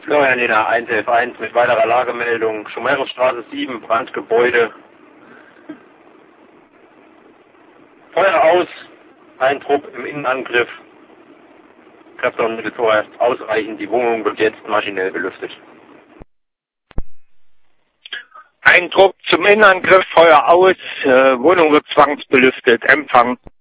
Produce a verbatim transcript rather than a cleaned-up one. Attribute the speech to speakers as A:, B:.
A: Florian Lena eins elf eins mit weiterer Lagemeldung. Schumerusstraße sieben, Brandgebäude. Feuer aus, ein Trupp im Innenangriff. Kräfte und Mittel vorerst ausreichend. Die Wohnung wird jetzt maschinell belüftet.
B: Ein Trupp zum Innenangriff, Feuer aus, äh, Wohnung wird zwangsbelüftet, Empfang.